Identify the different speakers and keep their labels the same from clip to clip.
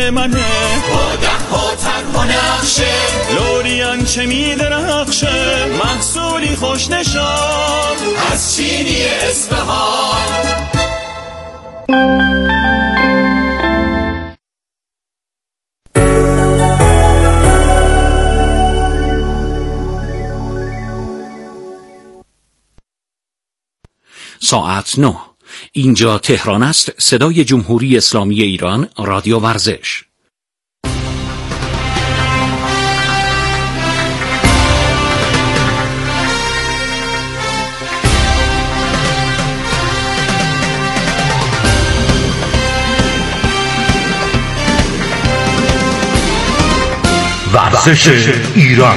Speaker 1: منه با ده ها تنها نقشه لوریان چه میدرخشه محصولی خوش نشان از چینی اصفهان.
Speaker 2: ساعت 9. اینجا تهران است. صدای جمهوری اسلامی ایران، رادیو ورزش.
Speaker 3: ورزش ایران.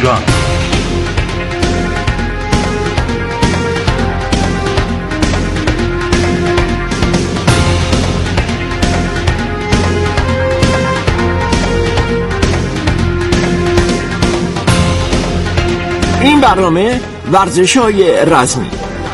Speaker 4: این برنامه ورزش‌های رزمی.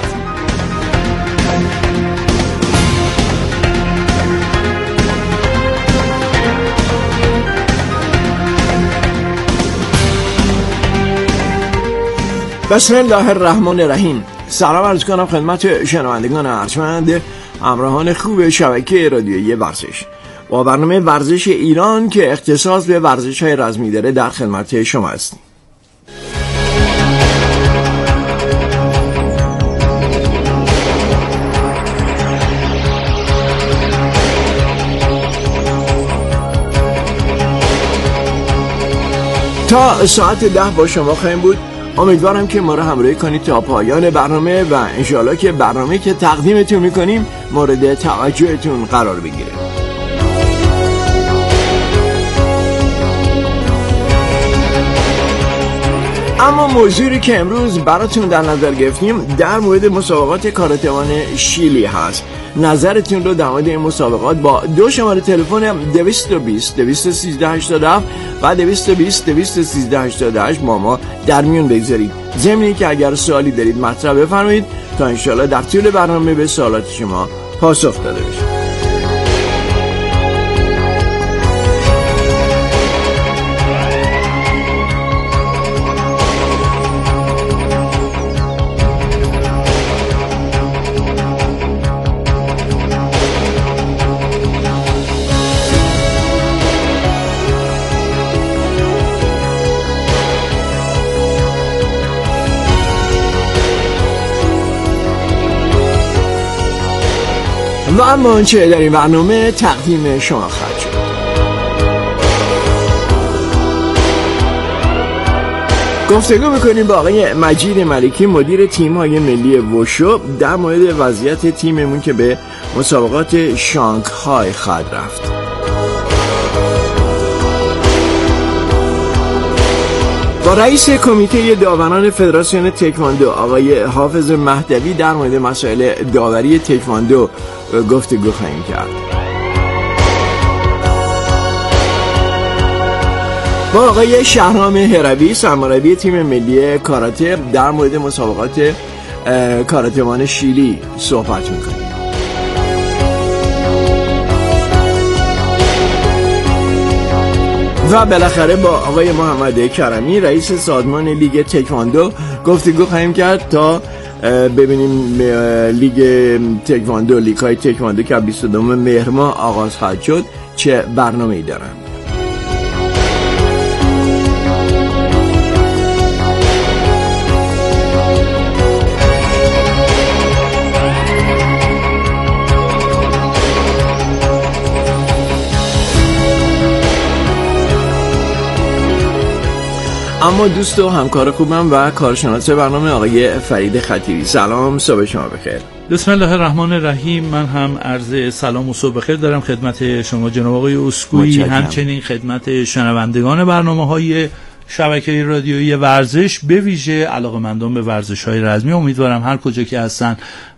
Speaker 4: بسم الله الرحمن الرحیم. سلام عرض کنم خدمت شنوندگان ارجمند همراهان خوب شبکه رادیویی ورزش. با برنامه ورزش ایران که اختصاص به ورزش‌های رزمی داره در خدمت شما هستیم. تا ساعت 10 با شما خواهیم بود. امیدوارم که ما رو همراهی کنید تا پایان برنامه و انشاءالله که برنامه که تقدیمتون میکنیم مورد توجهتون قرار بگیره. اما موضوعی که امروز براتون در نظر گرفتیم در مورد مسابقات کاراتوان شیلی هست. نظرتون رو در مورد این مسابقات با دو شماره تلفن 220 213 87 و 220 213 88 با ما در میون بگذارید. ضمن که اگر سوالی دارید مطرح بفرمایید تا انشاءالله در طول برنامه به سوالات شما پاسخ داده بشه. و اما آنچه در این برنامه تقدیم شما خواهد شد. گفتگو میکنیم با آقای مجید ملکی مدیر تیم‌های ملی وشو در مورد وضعیت تیممون که به مسابقات شانگهای خواهد رفت. با رئیس کمیته داوران فدراسیون تکواندو آقای حافظ مهدوی در مورد مسائل داوری تکواندو گفتگو خواهیم کرد. با آقای شهرام هروی سرمربی تیم ملی کاراته در مورد مسابقات کاراتوان شیلی صحبت می‌کنیم. و بالاخره با آقای محمد کرمی رئیس سازمان لیگ تکواندو گفتگو خواهیم کرد تا ببینیم لیگ تکواندو، لیگ‌های تکواندو که 22 مهر ماه آغاز خواهد شد چه برنامه‌ای دارند. اما دوست و همکار خوبم و کارشناس برنامه آقای فرید خطیبی. سلام، صبح شما بخیر.
Speaker 5: بسم الله الرحمن الرحیم. من هم عرض سلام و صبح بخیر دارم خدمت شما جناب آقای اسکوئی، همچنین خدمت شنوندگان برنامه‌های شبکه رادیویی ورزش، به ویژه علاقه‌مندان به ورزش‌های رزمی. امیدوارم هر کجا که هستن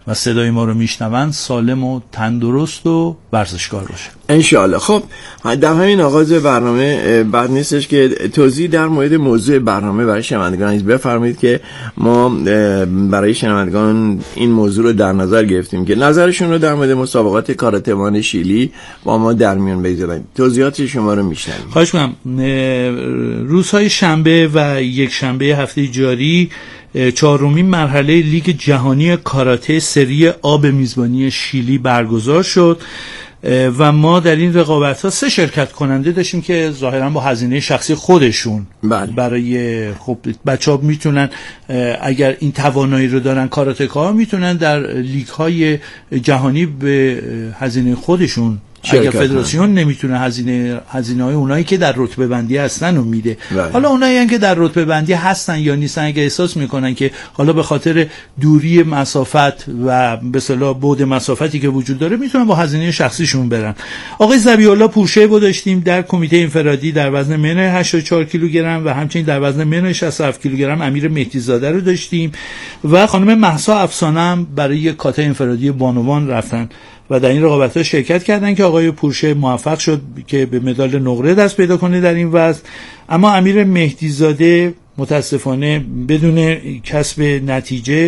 Speaker 5: و صدای ما رو میشنون سالم و تندرست و ورزشکار باشه
Speaker 4: انشاءالله. خب در همین آغاز برنامه بعد نیستش که توضیح در مورد موضوع برنامه برای شنوندگان بفرمایید که ما برای شنوندگان این موضوع رو در نظر گرفتیم که نظرشون رو در مورد مسابقات کاراته‌وان شیلی با ما در میون بگذارن. توضیحات شما رو میشنویم.
Speaker 5: خواهش می‌کنم. روزهای شنبه و یک شنبه هفته جاری چهارمین مرحله لیگ جهانی کاراته سری آ به میزبانی شیلی برگزار شد و ما در این رقابت‌ها 3 شرکت کننده داشتیم که ظاهراً با هزینه شخصی خودشون برای خب بچه‌ها میتونن اگر این توانایی رو دارن کاراته‌ها میتونن در لیگ‌های جهانی به هزینه خودشون اگر فدراسیون نمیتونه هزینه‌های اونایی که در رتبه بندی هستن رو میده. حالا اونایی که در رتبه بندی هستن یا نیستن اگه احساس میکنن که حالا به خاطر دوری مسافت و به اصطلاح بعد مسافتی که وجود داره میتونن با هزینه شخصیشون برن. آقای ذبیح‌الله پورشیب داشتیم در کمیته انفرادی در وزن منوی 84 کیلوگرم و همچنین در وزن منوی 67 کیلوگرم امیر مهدی‌زاده رو داشتیم و خانم مهسا افسانه هم برای کاته انفرادی بانوان رفتن و در این رقابت‌ها شرکت کردن که آقای پورشه موفق شد که به مدال نقره دست پیدا کنه در این وزن، اما امیر مهدی‌زاده متاسفانه بدون کسب نتیجه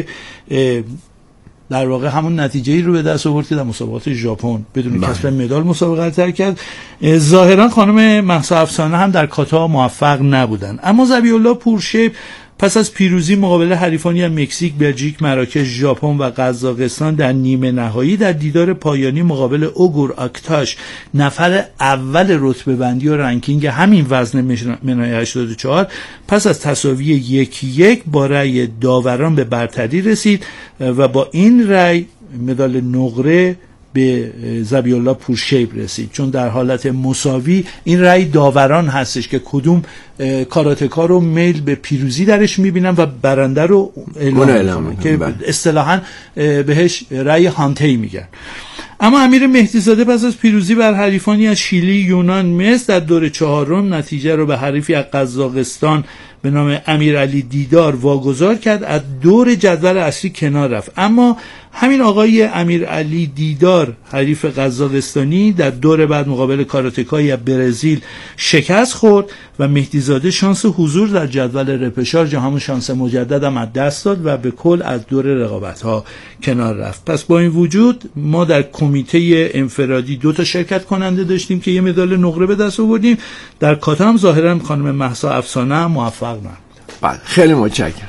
Speaker 5: در واقع همون نتیجه‌ای رو به دست آورد که در مسابقات ژاپن بدون کسب مدال مسابقه تر کرد. ظاهرا خانم مهسا افسانه هم در کاتا موفق نبودن، اما ذبیح‌الله پورشه پس از پیروزی مقابل حریفانی مکزیک، بلژیک، مراکش، ژاپن و قزاقستان در نیمه نهایی در دیدار پایانی مقابل اوگور آکتاش نفر اول رتبه بندی و رنکینگ همین وزن منوی 84 پس از تساوی 1-1 با رأی داوران به برتری رسید و با این رأی مدال نقره به ذبیح‌الله پورشیب رسید، چون در حالت مساوی این رأی داوران هستش که کدوم کاراته‌کار رو میل به پیروزی درش میبینن و برنده رو اعلام که اصطلاحاً بهش رأی هانتی میگن. اما امیر مهدی‌زاده پس از پیروزی بر حریفانی از شیلی، یونان، مصر در دور چهارم نتیجه رو به حریفی از قزاقستان به نام امیرعلی دیدار واگذار کرد، از دور جدول اصلی کنار رفت. اما همین آقای امیرعلی دیدار حریف قزاقستانی در دور بعد مقابل کاراتکای از برزیل شکست خورد و مهدی‌زاده شانس حضور در جدول رپشارج همون شانس مجدد هم از دست داد و به کل از دور رقابت‌ها کنار رفت. پس با این وجود ما در کمیته انفرادی 2 شرکت کننده داشتیم که یه مدال نقره به دست آوردیم. در کاتا هم ظاهرا خانم مهسا افسانه موفق نبود.
Speaker 4: بله، خیلی متشکرم.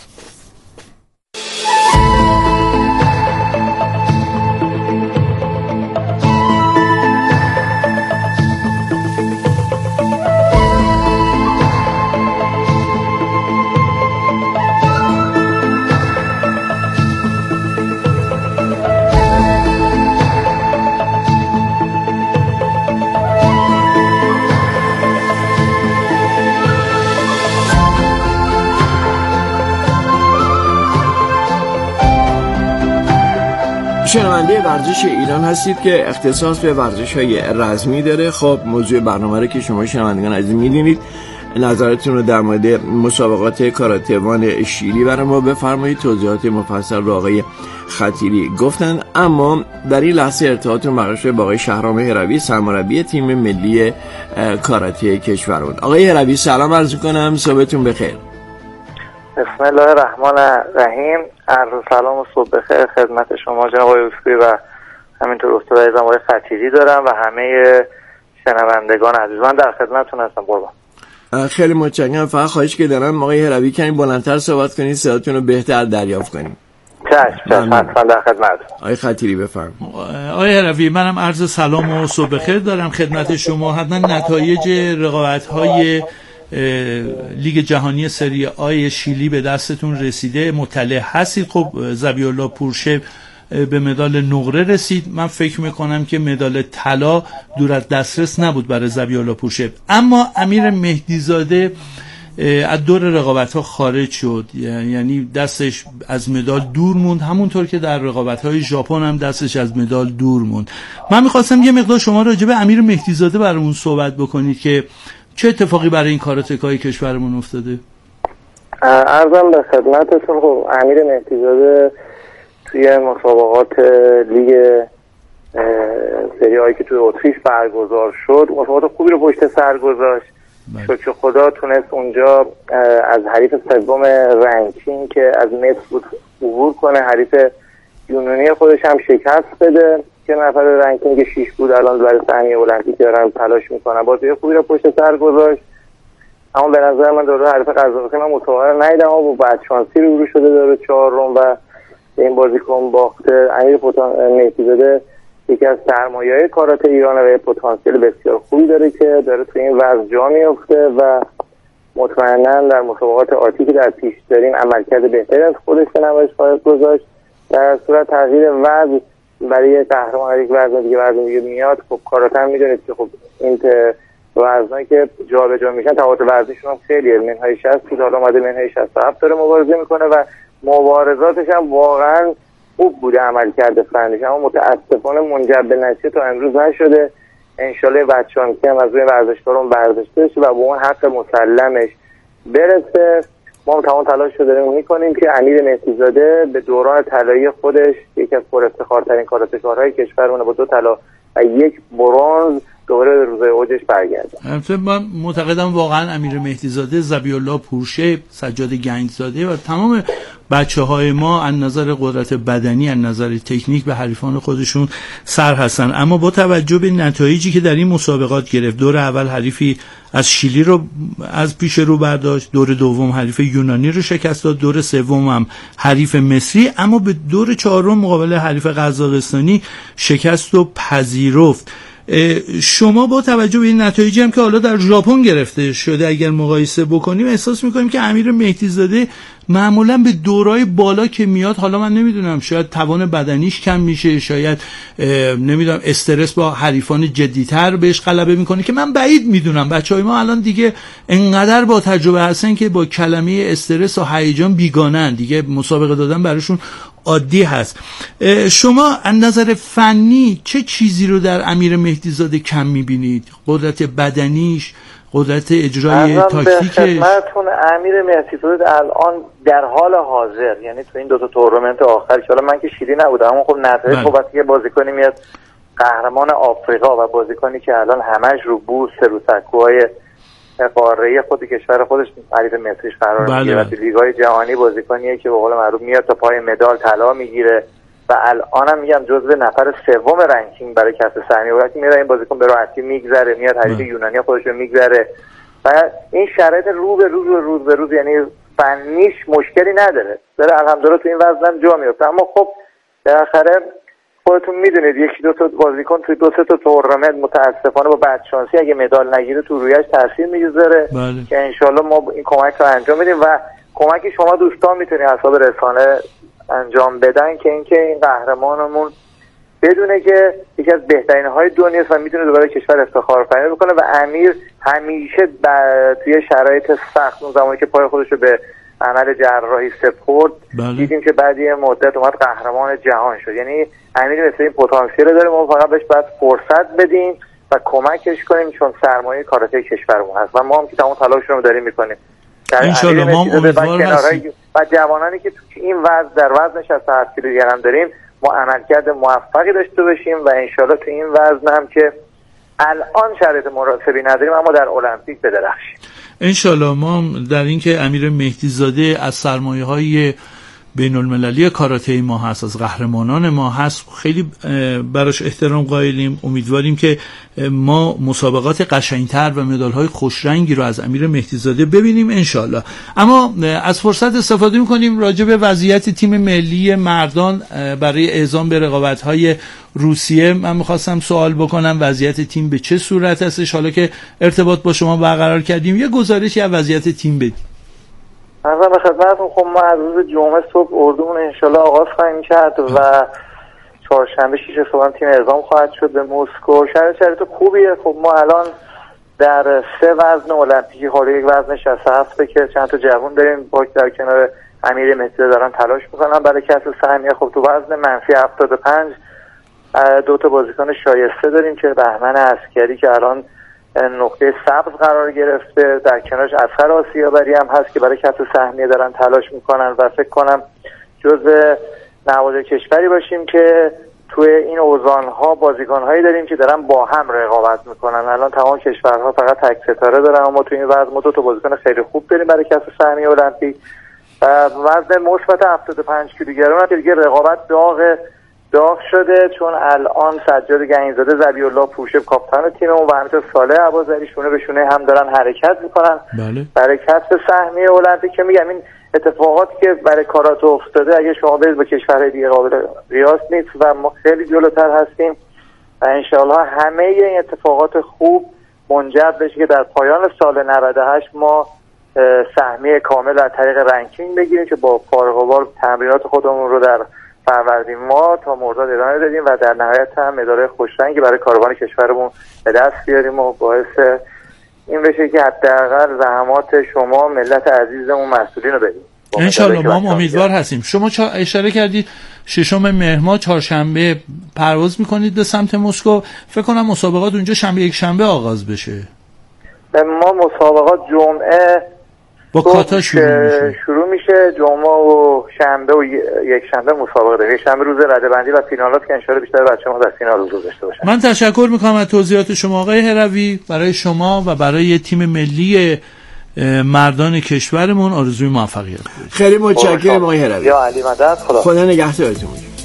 Speaker 4: شنونده ورزش ایران هستید که اختصاص به ورزش‌های رزمی داره. خب موضوع برنامه رو که شما شنوندگان عزیز می‌دونید، نظرتون رو در مورد مسابقات کاراته‌وان شیلی برای ما بفرمایید. توضیحات مفصل رو آقای خطیری گفتن، اما در این لحظه ارتباطتون برقرار شده با آقای شهرام هروی، سرمربی تیم ملی کاراته کشورمون. آقای هروی سلام عرض می‌کنم، صبحتون بخیر.
Speaker 3: بسم الله الرحمن الرحیم. عرض سلام و صبح بخیر خدمت شما جناب آقای اسکوئی و همینطور استاد عزیزم آقای خطیری دارم و همه شنوندگان عزیز. من در خدمتتون هستم قربان.
Speaker 4: خیلی متشکرم. فقط خواهش که دارم آقای هروی کمی بلندتر صحبت کنید، صداتون رو بهتر دریافت کنیم.
Speaker 3: چشم حتما در خدمت.
Speaker 4: آقای خطیری بفرمایید.
Speaker 5: آقای هروی، منم عرض سلام و صبح بخیر دارم خدمت شما. حتما نتایج رقابت‌های لیگ جهانی سری آی شیلی به دستتون رسیده، مطلع هستید. خب ذبیح‌الله پورشه به مدال نقره رسید. من فکر میکنم که مدال طلا دور از دسترس نبود برای ذبیح‌الله پورشه، اما امیر مهدی‌زاده از دور رقابت‌ها خارج شد، یعنی دستش از مدال دور موند، همونطور که در رقابت‌های ژاپن هم دستش از مدال دور موند. من میخواستم یه مقدار شما راجع به امیر مهدی‌زاده برامون صحبت بکنید که چه اتفاقی برای این کاراتکای کشورمون افتاده؟
Speaker 3: عرضم به خدمتتون. خب امیر مهدی‌زاده توی مسابقات لیگ سری هایی که توی اتریش برگزار شد مسابقات خوبی رو پشت سر گذاشت. شکر خدا تونست اونجا از حریف سوم رنکینگ که از مصر بود عبور کنه، حریف یونانی خودش هم شکست بده که نفر رنکینگ 6 بود. الان برای صحنه المپیک دارن تلاش میکنن. بازی خوبی رو پشت سر گذاشت. اما به نظر من دوره حریف قزاقستان من مسابقه رو ندیدم و با بدشانسی روبرو شده دوره چهارم و این بازیکن باخته. امیر مهدی‌زاده یکی از سرمایه‌های کاراته ایران و پتانسیل بسیار خوبی داره که داره تو این وضع جا میفته و مطمئنا در مسابقات آتی که در پیش داریم عملکرد بهتری از خودش به نمایش خواهد گذاشت. در صورت تغییر وضع برای قهرمان یک وزن دیگه میاد. خب کاراته هم میدونید که خب این وزنایی که جابجا میشن تفاوت وزنشون هم خیلیه. منهای 60 بود حالا اومده منهای 67 داره مبارزه میکنه و مبارزاتش هم واقعا خوب بوده عملکرد فنیش، اما متاسفانه منجر به نتیجه تا امروز نشده. انشالله بچه‌ها هم از روی ورزشکاران برداشته بشه و به اون حق مسلمش برسه. ما تمام تلاش رو داریم میکنیم که امیر مهدی‌زاده به دوران طلایی خودش یکی از پرافتخارترین کاراته‌کارهای کشورمونه با 2 طلا و 1 برنز دوباره به روزهای اوجش برگرده.
Speaker 5: البته من معتقدم واقعا امیر مهدی‌زاده، ذبیح‌الله پورشه، سجاد گنجزاده و تمام بچه‌های ما از نظر قدرت بدنی، از نظر تکنیک به حریفان خودشون سر هستن. اما با توجه به نتایجی که در این مسابقات گرفت، دور اول حریفی از شیلی رو از پیش رو برداشت، دور دوم حریف یونانی رو شکست داد، دور سوم هم حریف مصری، اما به دور چهارم مقابل حریف قزاقستانی شکست و پذیرفت. شما با توجه به این نتایجی هم که حالا در ژاپن گرفته شده اگر مقایسه بکنیم احساس میکنیم که امیر مهدی‌زاده معمولا به دورای بالا که میاد، حالا من نمیدونم شاید توان بدنیش کم میشه، شاید نمیدونم استرس با حریفان جدیتر بهش غلبه میکنه که من بعید میدونم. بچهای ما الان دیگه انقدر با تجربه هستن که با کلمه استرس و هیجان بیگانن، دیگه مسابقه دادن براشون عادی هست. شما از نظر فنی چه چیزی رو در امیر مهدی‌زاده کم میبینید؟ قدرت بدنیش، قدرت اجرای تاکتیکش؟
Speaker 3: خدمتتون امیر مهدی‌زاده الان در حال حاضر، یعنی تو این 2 تورنمنت آخر که حالا من که شیلی نبودم اما خب نتایج خب که بازیکنی میاد قهرمان آفریقا و بازیکنی که الان همش رو بورس رو سکوهای قاره خود کشور خودش حریف مصریش قرار میگیره و تو لیگ‌های جهانی بازیکنیه که به قول معروف میاد تا پای مدال طلا میگیره و الانم میگم جزو نفر سوم رنکینگ برای کسب سهمیه وقتی میره این بازیکن به راحتی میگذره، میاد حریف یونانی خودش رو میگذره و این شرایط روز به روز یعنی فنیش مشکلی نداره، داره الحمدلله تو این وزن جا میفته. اما خب بالاخره خودتون میدونید 1-2 تا بازیکن توی 2-3 تا تورنمنت متاسفانه با بدشانسی اگه مدال نگیره تو رویش تاثیر میذاره که انشالله ما این کمک رو انجام میدیم و کمکی شما دوستان میتونید حساب رسانه انجام بدن که اینکه این قهرمانمون بدونه که یکی از بهترین های دنیاست و میتونه دوباره کشور افتخار آفرینی بکنه و امیر همیشه توی شرایط سخت اون زمانی که پای خودش رو به عمل جراحی سپرد دیدیم که بعد یه مدت اومد قهرمان جهان شد. یعنی امیر مثل این پتانسیل داره، ما فقط بهش باید فرصت بدیم و کمکش کنیم چون سرمایه کاراته کشورمون هست و ما هم که تمام تلاشمون رو داریم میکنیم.
Speaker 5: انشالله ما امیدوار هستیم
Speaker 3: و جوانانی که تو این وضع در وزن 67 کیلوگرم هم داریم ما عملکرد موفقی داشته باشیم و انشالله تو این وزن هم که الان شرایط مناسبی نداریم اما در المپیک بدرخشیم.
Speaker 5: انشالله ما در این که امیر مهدی‌زاده از سرمایه‌های بین المللی کاراته ما هست، از قهرمانان ما هست، خیلی براش احترام قائلیم. امیدواریم که ما مسابقات قشنگتر و مدال‌های خوشرنگی رو از امیر مهدی‌زاده ببینیم انشالله. اما از فرصت استفاده می‌کنیم راجع به وضعیت تیم ملی مردان برای اعزام به رقابت‌های روسیه. من می‌خواستم سوال بکنم وضعیت تیم به چه صورت هستش حالا که ارتباط با شما برقرار کردیم؟ یه گزارشی از وضعیت تیم بدید.
Speaker 3: مثلا به خدمتتون خب ما از روز جمعه صبح اردومون انشالله آغاز خواهیم کرد و چهارشنبه 6 صبح تیم اعزام خواهد شد به مسکو. شرایط خوبیه. خب ما الان در 3 وزن المپیکی حالا یک وزن 67 که چند تا جوان داریم با در کنار امیر مهدی‌زاده دارن تلاش میکنن برای کسب سهمیه. خب تو وزن منفی 75 2 تا بازیکن شایسته داریم که بهمن عسکری که الان نقطه سبز قرار گرفته، در کنارش اصغر آسیابری هم هست که برای کسب سهمیه دارن تلاش میکنن و فکر کنم جزء نوازه کشوری باشیم که توی این اوزان‌ها بازیکن‌هایی داریم که دارن با هم رقابت میکنن. الان تمام کشورها فقط تک ستاره دارن، اما توی این وضع ما 2 تا بازیکن خیلی خوب داریم برای کسب سهمیه المپیک. وزن مثبت 75 کیلوگرم که دیگه رقابت داغ شده، چون الان سجاد گنجزاده، ذبیح الله پوشه کاپیتان تیممون و همینطور صالح عبازری شونه به شونه هم دارن حرکت میکنن برای کسب سهمیه المپیک. که میگم این اتفاقاتی که برای کاراته افتاده اگه شما برید با کشورهای دیگه قابل قیاس نیست و ما خیلی جلوتر هستیم و انشاءالله همه این اتفاقات خوب منجر بشه که در پایان سال 98 ما سهمیه کامل از طریق رنکینگ بگیریم که با فارغ البال تمرینات خودمون رو در فروردین ما تا مرداد ادامه بدیم و در نهایت هم مدال خوشرنگی برای کاروان کشورمون به دست بیاریم و باعث این بشه که حداقل زحمات شما ملت عزیزمون مسئولین رو بدیم.
Speaker 5: انشالله ما امیدوار هستیم. شما اشاره کردید 6 مهر ماه چهارشنبه پرواز میکنید به سمت مسکو. فکر کنم مسابقات اونجا شنبه یک شنبه آغاز بشه.
Speaker 3: ما مسابقات جمعه
Speaker 5: با کاتا شروع میشه. جمعه و شنبه و یک شنبه مسابقه داریم. یک شنبه روز رده‌بندی و فینالات که انشالله بیشتر بچه‌ها در فینال حضور داشته باشن. من تشکر میکنم از توضیحات شما آقای هروی. برای شما و برای تیم ملی مردان کشورمون آرزوی موفقیت.
Speaker 4: خیلی متشکرم آقای هروی.
Speaker 3: یا علی مدد.
Speaker 4: خدا نگهدارتون.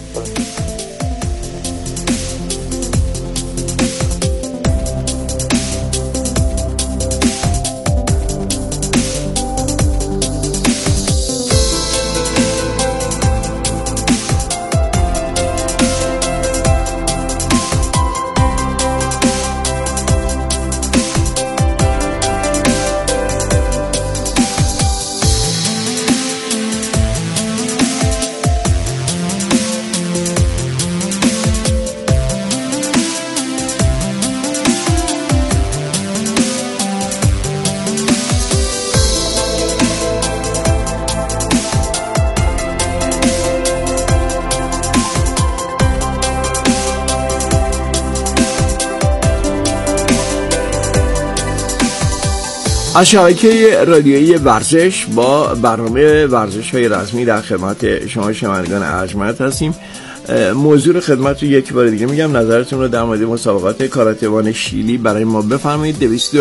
Speaker 4: از شبکه رادیویی ورزش با برنامه ورزش‌های رسمی در خدمت شما شنوندگان ارجمند هستیم. موضوع رو خدمت رو یک بار دیگه میگم، نظرتون رو در مورد مسابقات کاراته‌وان شیلی برای ما بفرمایید.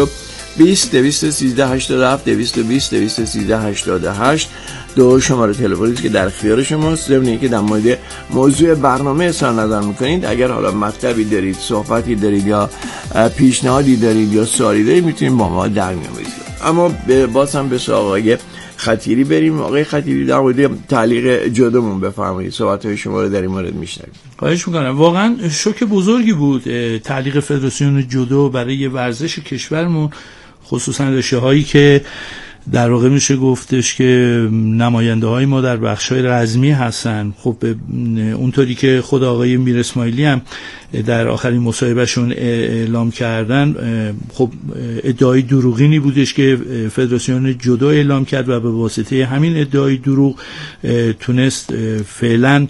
Speaker 4: 220 213 87 220 213 88 دو شماره تلفنی که در اختیار شماست. ضمن اینکه در مورد موضوع برنامه اظهار نظر میکنید، اگر حالا مطلبی دارید، صحبتی دارید یا پیشنهادی دارید یا سوالی دارید، میتونید با ما در میون بگذارید. اما باز هم به آقای خطیری بریم. آقای خطیری در مورد تعلیق جودومون بفرمایید، صحبت‌های شما رو در این مورد میشنویم.
Speaker 5: خواهش میکنم. واقعا شوک بزرگی بود تعلیق فدراسیون جودو برای ورزش کشورمون، خصوصا رشته‌هایی که در واقع میشه گفتش که نماینده های ما در بخش‌های رزمی هستن. خب اونطوری که خود آقای میر اسماعیلی هم در آخرین مصاحبهشون اعلام کردن، خب ادعای دروغینی بودش که فدراسیون جودو اعلام کرد و به واسطه همین ادعای دروغ تونست فعلا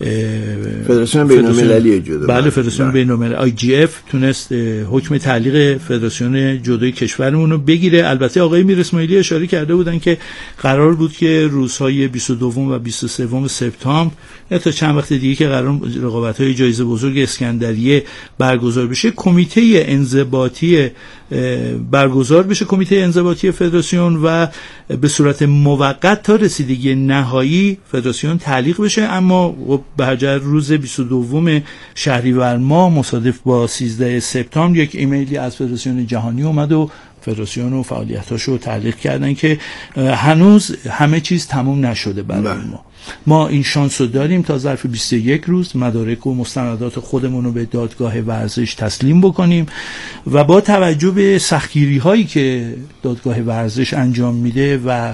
Speaker 4: فدراسیون بین‌المللی جودو،
Speaker 5: بله فدراسیون بین‌المللی IGF تونست حکم تعلیق فدراسیون جودوی کشورمون رو بگیره. البته آقای میر اسماعیلی اشاره کرده بودن که قرار بود که روزهای 22 و 23 سپتامبر تا چند وقت دیگه که قرار رقابت‌های جایزه بزرگ اسکندریه برگزار بشه، کمیته انضباطی برگزار بشه، کمیته انضباطی فدراسیون، و به صورت موقت تا رسیدگی نهایی فدراسیون تعلیق بشه. اما به هر جهت روز 22 شهریور ماه مصادف با 13 سپتامبر یک ایمیلی از فدراسیون جهانی اومد و فدراسیون و فعالیتاشو تعلیق کردن که هنوز همه چیز تموم نشده برای ما این شانس رو داریم تا ظرف 21 روز مدارک و مستندات خودمون رو به دادگاه ورزش تسلیم بکنیم و با توجه به سختگیری هایی که دادگاه ورزش انجام میده و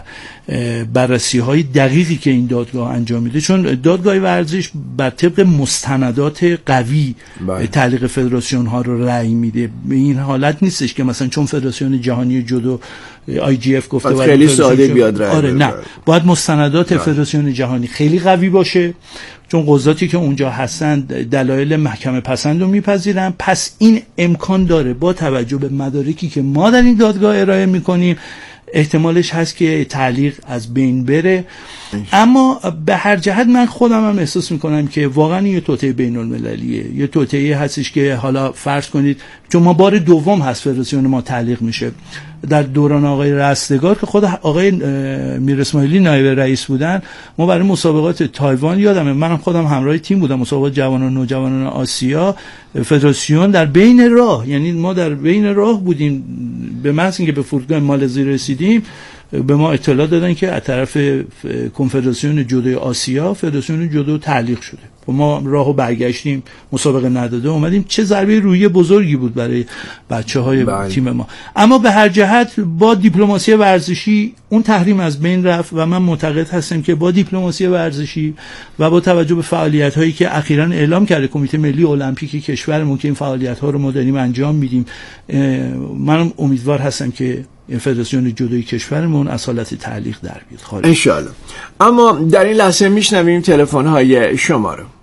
Speaker 5: بررسی های دقیقی که این دادگاه انجام میده، چون دادگاه ورزش بر طبق مستندات قوی تعلیق فدراسیون ها رو رأی میده. به این حالت نیستش که مثلا چون فدراسیون جهانی جودو IGF گفته
Speaker 4: خیلی ساده بیاد رأی
Speaker 5: بده. نه، باید مستندات فدراسیون جهانی خیلی قوی باشه، چون قضاتی که اونجا هستن دلایل محکمه پسند رو میپذیرن. پس این امکان داره با توجه به مدارکی که ما در این دادگاه ارائه میکنیم احتمالش هست که تعلیق از بین بره. اما به هر جهت من خودم هم احساس میکنم که واقعا یه توطئه بین المللیه، یه توطئه هستش که حالا فرض کنید چون ما بار دوم هست فدراسیون ما تعلیق میشه. در دوران آقای رستگار که خود آقای میر اسماعیلی نایب رئیس بودن، ما برای مسابقات تایوان یادمه، منم خودم همراه تیم بودم، مسابقات جوانان و نوجوانان آسیا، فدراسیون در بین راه، یعنی ما در بین راه بودیم، به محض اینکه به فرودگاه مالزی رسیدیم به ما اطلاع دادن که از طرف کنفدراسیون جودو آسیا فدراسیون جودو تعلیق شده. ما راهو برگشتیم، مسابقه نداده اومدیم. چه ضربه روحی بزرگی بود برای بچه‌های تیم ما. اما به هر جهت با دیپلماسی ورزشی اون تحریم از بین رفت و من معتقد هستم که با دیپلماسی ورزشی و با توجه به فعالیت‌هایی که اخیراً اعلام کرده کمیته ملی المپیک کشورمون که این فعالیت‌ها رو ما داریم انجام میدیم، منم امیدوار هستم که فدراسیون جودوی کشورمون از حالت تعلیق در بیاد
Speaker 4: ان شاء الله. اما در این لحظه میشنویم تلفن‌های شما رو.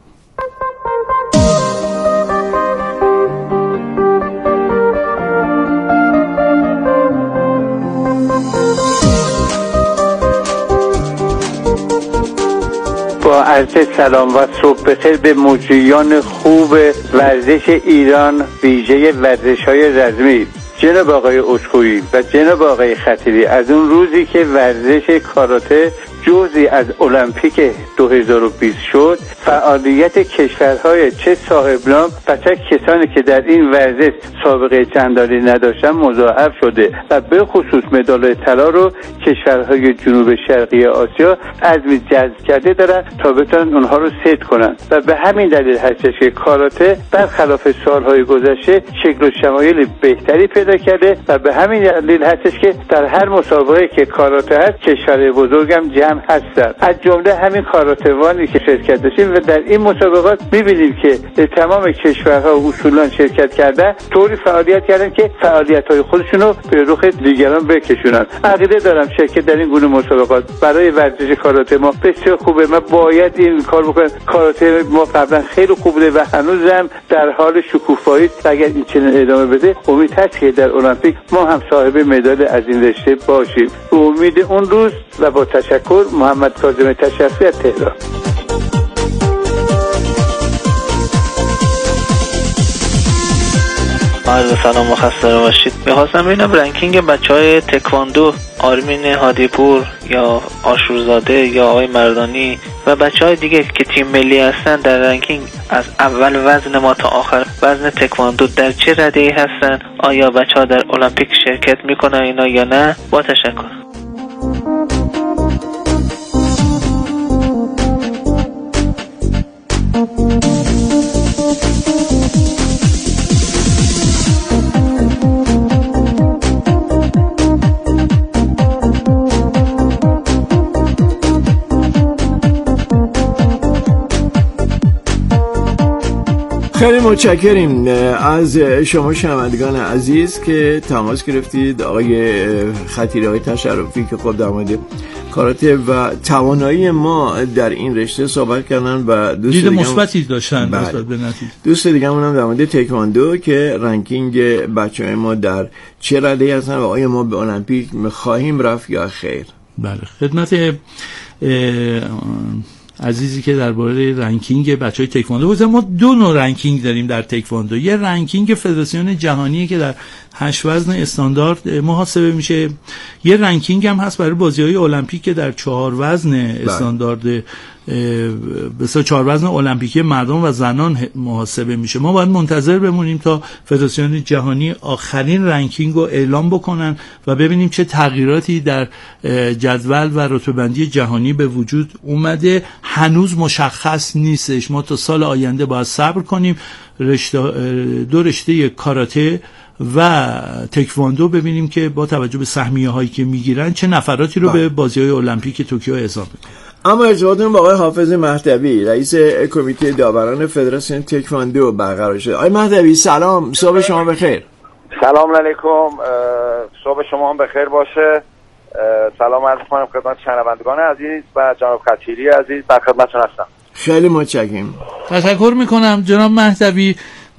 Speaker 6: با عرض سلام و صبح بخیر به مجریان خوب ورزش ایران، ویژه ورزش‌های رزمی، جناب آقای اشکویی و جناب آقای خطیری. از اون روزی که ورزش کاراته جزئی از المپیک 2020 شد، فعالیت کشورهای چه صاحب نام و چه کسانی که در این ورزش سابقه چندانی نداشتن مضاعف شده و به خصوص مدال طلا رو کشورهای جنوب شرقی آسیا عزم جذب کرده دارن تا بتونن اونها رو صید کنن و به همین دلیل هستش که کاراته برخلاف سالهای گذشته شکل و شمایل بهتری پیدا کرده و به همین دلیل هستش که در هر مسابقه که کاراته هست کشورهای بزرگم جمع هستن، از جمله همین کاراتوانی که شرکت داشتیم و در این مسابقات می‌بینیم که تمام کشورها اصولا شرکت کردن، طوری فعالیت کردن که فعالیت‌های خودشون رو به رخ دیگران بکشونن. عقیده دارم شرکت در این گونه مسابقات برای ورزش کاراته ما بسیار خوبه. ما باید این کار بکنیم. کاراته ما قبلا خیلی خوب بوده و هنوزم در حال شکوفایی است. اگر این چنین ادامه بده امید هست که در المپیک ما هم صاحب مدال از این رشته باشیم. به امید اون روز و با تشکر، محمد کاظم تشرفی از تهران.
Speaker 7: عرض سلام و خسته باشید. می‌خواستم ببینم رنکینگ بچه‌های تکواندو، آرمین هادیپور یا آشورزاده یا آقای مردانی و بچه‌های دیگه که تیم ملی هستن در رنکینگ از اول وزن ما تا آخر وزن تکواندو در چه رده‌ای هستن؟ آیا بچه‌ها در المپیک شرکت می‌کنن اینا یا نه؟ با تشکر.
Speaker 4: خیلی متشکریم از شما شنوندگان عزیز که تماس گرفتید. آقای خطیری، آقای تشرفی که خود در مورد کاراته و توانایی ما در این رشته صحبت کردن و
Speaker 5: دید مثبتی داشتن نسبت به نتیجه.
Speaker 4: دوست دیگه هم در مورد تکواندو که رنکینگ بچه‌های ما در چه رده‌ای هستن و آیا ما به المپیک خواهیم رفت یا خیر.
Speaker 5: بله، خدمت عزیزی که درباره رنکینگ بچهای تکواندو بود. ما دو نوع رنکینگ داریم در تکواندو. یه رنکینگ فدراسیون جهانی که در 8 وزن استاندارد محاسبه میشه. یه رنکینگ هم هست برای بازی‌های المپیک که در 4 وزن استاندارد بسیار 4 وزن المپیکی مردان و زنان محاسبه میشه. ما باید منتظر بمونیم تا فدراسیون جهانی آخرین رنکینگ رو اعلام بکنن و ببینیم چه تغییراتی در جدول و رتبه‌بندی جهانی به وجود اومده. هنوز مشخص نیستش. ما تا سال آینده باید صبر کنیم. دو رشته کاراته و تکواندو ببینیم که با توجه به سهمیه هایی که میگیرن چه نفراتی رو به بازی‌های المپیک توکیو اضافه کنیم.
Speaker 4: اما ارتباطمون با آقای حافظ مهدوی، رئیس کمیته داوران فدراسیون تکواندو برقرار شد. آقای مهدوی سلام، صبح شما بخیر.
Speaker 8: سلام علیکم، صبح شما هم بخیر باشه. سلام عرض می‌کنم خدمت شنوندگان عزیز و جناب خطیری عزیز، در خدمتتون هستم.
Speaker 4: خیلی متشکرم.
Speaker 5: تشکر میکنم جناب مهدوی.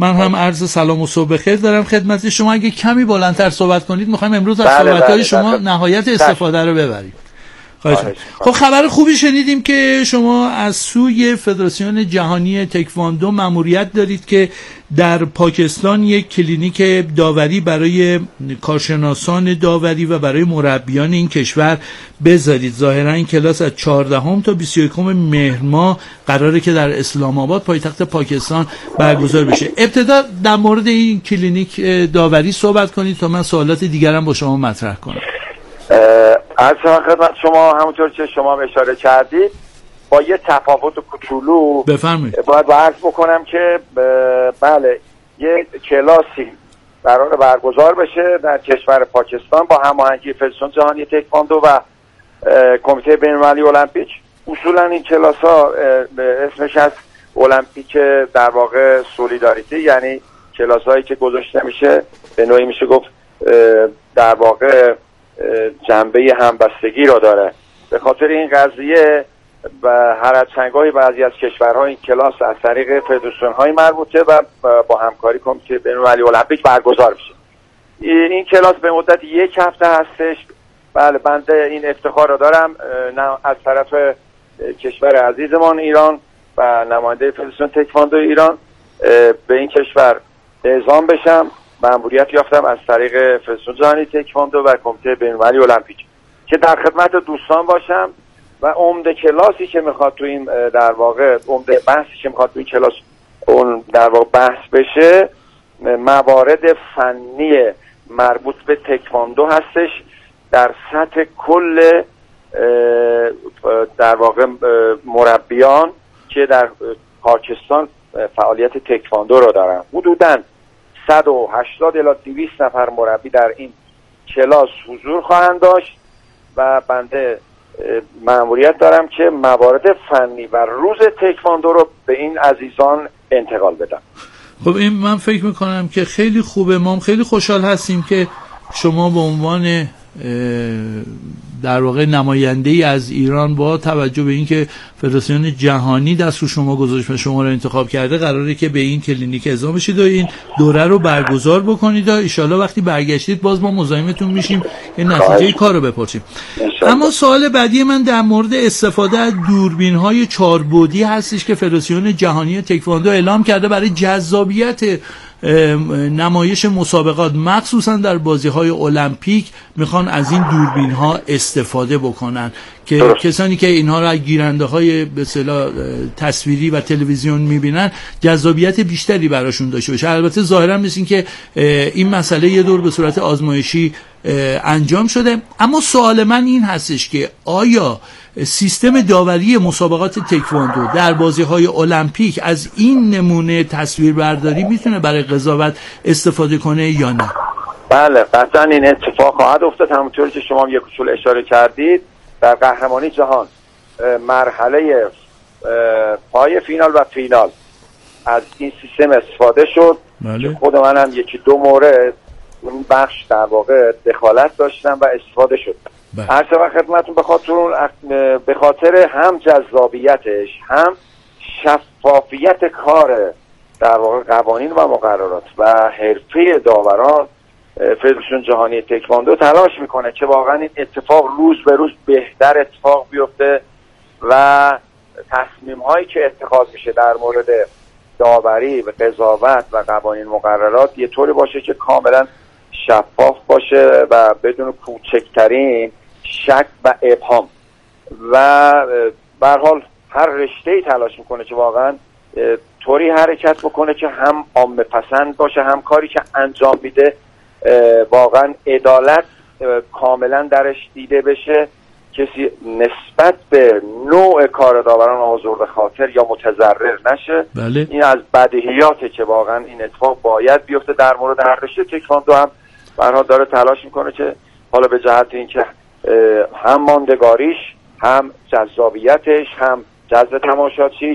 Speaker 5: من هم عرض سلام و صبح بخیر دارم خدمت شما. اگه کمی بلندتر صحبت کنید میخوایم امروز از صحبت‌های شما نهایت استفاده رو ببریم. خب خبر خوبی شنیدیم که شما از سوی فدراسیون جهانی تکواندو مأموریت دارید که در پاکستان یک کلینیک داوری برای کارشناسان داوری و برای مربیان این کشور بذارید. ظاهرا این کلاس از 14 تا 21 مهر ماه قراره که در اسلام آباد پایتخت پاکستان برگزار بشه. ابتدا در مورد این کلینیک داوری صحبت کنید تا من سوالات دیگرم با شما مطرح کنم.
Speaker 8: از خدمت شما همونطور که شما اشاره کردید با یه تفاوت کوچولو
Speaker 5: بفرمایید
Speaker 8: باید عرض بکنم که بله یه کلاسی قرار برگزار بشه در کشور پاکستان با هماهنگی فدراسیون جهانی تکواندو و کمیته بین‌المللی المپیک. اصولا این کلاس ها اسمش از المپیک در واقع سولیداریتی، یعنی کلاس هایی که گذاشته میشه به نوعی میشه گفت در واقع جنبه همبستگی را داره. به خاطر این قضیه و هر از چنگاهی بعضی از کشورها این کلاس از طریق فدراسیون های مربوطه و با همکاری کمیته بین‌المللی المپیک برگزار میشه. این کلاس به مدت 1 هفته هستش. بله بنده این افتخار را دارم از طرف کشور عزیزمان ایران و نماینده فدراسیون تکواندو ایران به این کشور اعزام بشم. مأموریت یافتم از طریق فدراسیون جهانی تکواندو و کمیته بین‌المللی المپیک که در خدمت دوستان باشم و عمده کلاسی که میخواد تو این در واقع عمده بحثی که میخواد تو این کلاس اون در واقع بحث بشه موارد فنی مربوط به تکواندو هستش در سطح کل در واقع مربیان که در پاکستان فعالیت تکواندو رو دارن. حدوداً 180 الی 200 نفر مربی در این کلاس حضور خواهند داشت و بنده مأموریت دارم که موارد فنی و روز تکواندو رو به این عزیزان انتقال بدم.
Speaker 5: خب این من فکر میکنم که خیلی خوبه. ما خیلی خوشحال هستیم که شما به عنوان در واقع نماینده‌ای از ایران با توجه به اینکه فدراسیون جهانی دست رو شما گذاشت و شما رو انتخاب کرده قراره که به این کلینیک اعزام بشید و این دوره رو برگزار بکنید و ان شاءالله وقتی برگشتید باز ما مزاحمتون میشیم که نتیجه کار رو بپرسیم. اما سوال بعدی من در مورد استفاده از دوربین‌های 4 بعدی هستش که فدراسیون جهانی تکواندو اعلام کرده برای جذابیت نمایش مسابقات مخصوصا در بازی‌های المپیک میخوان از این دوربین‌ها استفاده بکنن که کسانی که اینها را گیرنده‌های به اصطلاح تصویری و تلویزیون می‌بینن جذابیت بیشتری براشون داشته باشه. البته ظاهرا مثل که این مسئله یه دور به صورت آزمایشی انجام شده. اما سوال من این هستش که آیا سیستم داوری مسابقات تکواندو در بازی‌های المپیک از این نمونه تصویربرداری میتونه برای قضاوت استفاده کنه یا نه؟
Speaker 8: بله قطعا این اتفاق خواهد افتاد. همونطور که شما یک کوچولو اشاره کردید در قهرمانی جهان مرحله پای فینال و فینال از این سیستم استفاده شد.
Speaker 5: بله.
Speaker 8: خود منم 1-2 مورد اون بخش در واقع دخالت داشتم و استفاده شد. هر چه وقت خدمتتون به خاطر هم جذابیتش هم شفافیت کار در واقع قوانین و مقررات و حرفه داوران فدراسیون جهانی تکواندو تلاش میکنه که واقعا این اتفاق روز به روز بهتر اتفاق بیفته و تصمیم هایی که اتخاذ میشه در مورد داوری و قضاوت و قوانین مقررات یه طوری باشه که کاملا شفاف باشه و بدون کوچکترین شک و ابهام و به هر حال هر رشته‌ای تلاش میکنه که واقعا طوری حرکت بکنه که هم عامه پسند باشه، هم کاری که انجام میده واقعا عدالت کاملا درش دیده بشه، کسی نسبت به نوع کار داوران آزرده خاطر یا متضرر نشه.
Speaker 5: بله.
Speaker 8: این از بدیهیاته که واقعا این اتفاق باید بیفته در مورد هر رشته. تکواندو هم به هر حال داره تلاش میکنه که حالا به جهت اینکه هم ماندگاریش، هم جذابیتش، هم جذب تماشاچیش،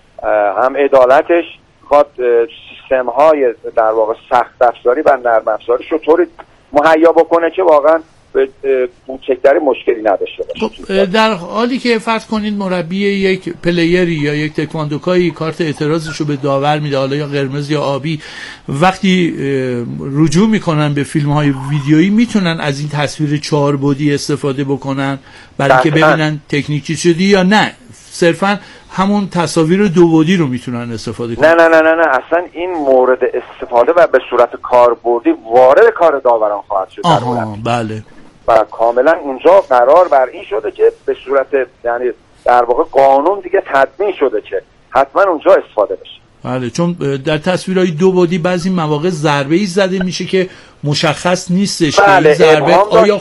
Speaker 8: هم عدالتش خواد سیستم های در واقع سخت افزاری و نرم افزاریش رو طوری مهیا بکنه که واقعا کوچکتری مشکلی نداشته باشه.
Speaker 5: در حالی که فرض کنید مربی یک پلیری یا یک تکواندوکایی کارت اعتراضش رو به داور میده، حالا یا قرمز یا آبی، وقتی رجوع میکنن به فیلم های ویدیویی میتونن از این تصویر 4 بعدی استفاده بکنن برای اینکه ببینن تکنیک چی شدی، یا نه صرفا همون تصاویر 2 بعدی رو میتونن استفاده کنن؟
Speaker 8: نه اصلا این مورد استفاده و به صورت کاربردی وارد کار داوران خواهد شد.
Speaker 5: بله.
Speaker 8: و کاملا اونجا قرار بر این شده که به صورت یعنی در واقع قانون دیگه تدوین شده که حتما اونجا استفاده بشه.
Speaker 5: بله، چون در تصویرهای 2 بعدی بعضی مواقع ضربه‌ای زده میشه که مشخص نیستش که این ضربه آیا